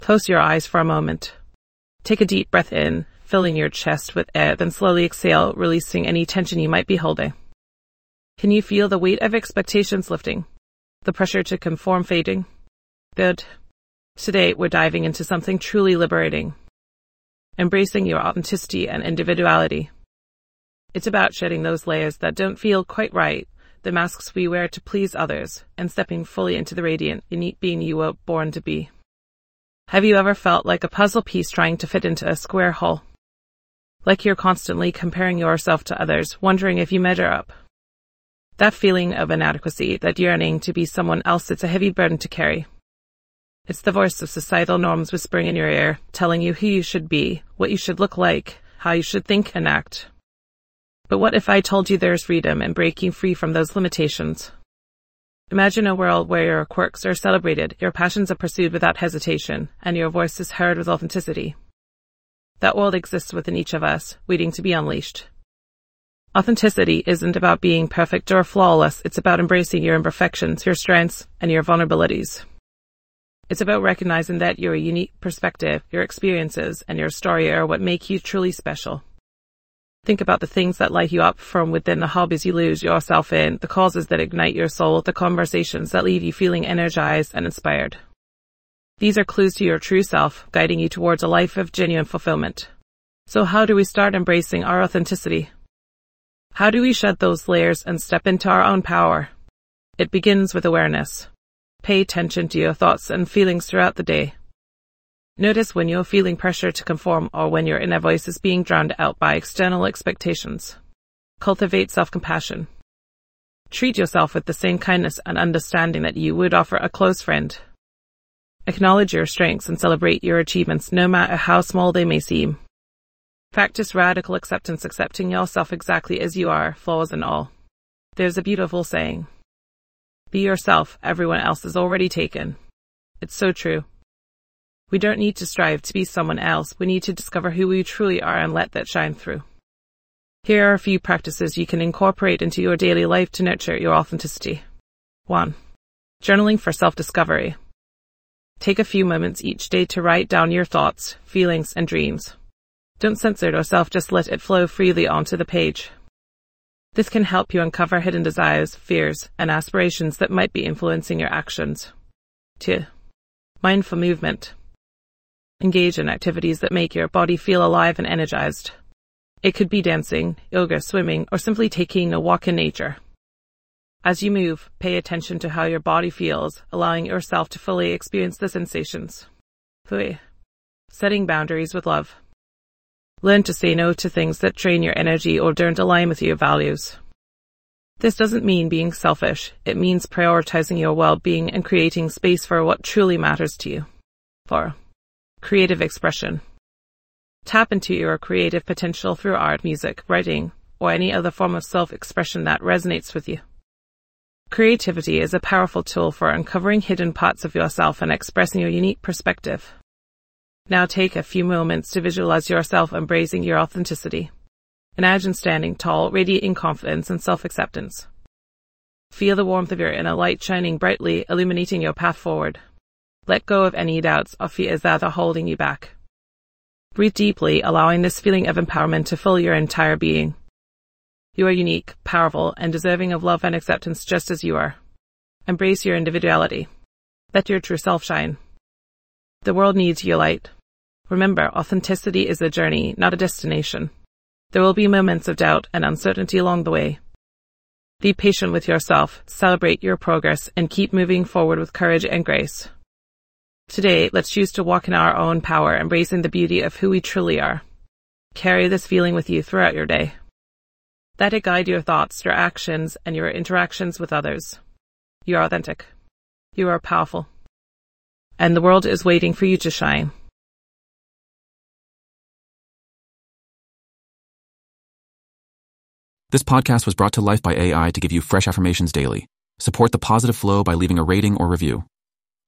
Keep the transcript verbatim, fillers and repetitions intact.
Close your eyes for a moment. Take a deep breath in, filling your chest with air, then slowly exhale, releasing any tension you might be holding. Can you feel the weight of expectations lifting? The pressure to conform fading? Good. Today, we're diving into something truly liberating. Embracing your authenticity and individuality. It's about shedding those layers that don't feel quite right, the masks we wear to please others, and stepping fully into the radiant, unique being you were born to be. Have you ever felt like a puzzle piece trying to fit into a square hole? Like you're constantly comparing yourself to others, wondering if you measure up. That feeling of inadequacy, that yearning to be someone else, it's a heavy burden to carry. It's the voice of societal norms whispering in your ear, telling you who you should be, what you should look like, how you should think and act. But what if I told you there's freedom in breaking free from those limitations? Imagine a world where your quirks are celebrated, your passions are pursued without hesitation, and your voice is heard with authenticity. That world exists within each of us, waiting to be unleashed. Authenticity isn't about being perfect or flawless, it's about embracing your imperfections, your strengths, and your vulnerabilities. It's about recognizing that your unique perspective, your experiences, and your story are what make you truly special. Think about the things that light you up from within, the hobbies you lose yourself in, the causes that ignite your soul, the conversations that leave you feeling energized and inspired. These are clues to your true self, guiding you towards a life of genuine fulfillment. So how do we start embracing our authenticity? How do we shed those layers and step into our own power? It begins with awareness. Pay attention to your thoughts and feelings throughout the day. Notice when you're feeling pressure to conform or when your inner voice is being drowned out by external expectations. Cultivate self-compassion. Treat yourself with the same kindness and understanding that you would offer a close friend. Acknowledge your strengths and celebrate your achievements, no matter how small they may seem. Practice radical acceptance, accepting yourself exactly as you are, flaws and all. There's a beautiful saying. Be yourself, everyone else is already taken. It's so true. We don't need to strive to be someone else, we need to discover who we truly are and let that shine through. Here are a few practices you can incorporate into your daily life to nurture your authenticity. one. Journaling for self-discovery. Take a few moments each day to write down your thoughts, feelings, and dreams. Don't censor yourself, just let it flow freely onto the page. This can help you uncover hidden desires, fears, and aspirations that might be influencing your actions. two. Mindful movement. Engage in activities that make your body feel alive and energized. It could be dancing, yoga, swimming, or simply taking a walk in nature. As you move, pay attention to how your body feels, allowing yourself to fully experience the sensations. three. Setting boundaries with love. Learn to say no to things that drain your energy or don't align with your values. This doesn't mean being selfish. It means prioritizing your well-being and creating space for what truly matters to you. four. Creative expression. Tap into your creative potential through art, music, writing, or any other form of self-expression that resonates with you. Creativity is a powerful tool for uncovering hidden parts of yourself and expressing your unique perspective. Now take a few moments to visualize yourself embracing your authenticity. Imagine standing tall, radiating confidence and self-acceptance. Feel the warmth of your inner light shining brightly, illuminating your path forward. Let go of any doubts or fears that are holding you back. Breathe deeply, allowing this feeling of empowerment to fill your entire being. You are unique, powerful, and deserving of love and acceptance just as you are. Embrace your individuality. Let your true self shine. The world needs your light. Remember, authenticity is a journey, not a destination. There will be moments of doubt and uncertainty along the way. Be patient with yourself, celebrate your progress, and keep moving forward with courage and grace. Today, let's choose to walk in our own power, embracing the beauty of who we truly are. Carry this feeling with you throughout your day. Let it guide your thoughts, your actions, and your interactions with others. You are authentic. You are powerful. And the world is waiting for you to shine. This podcast was brought to life by A I to give you fresh affirmations daily. Support the positive flow by leaving a rating or review.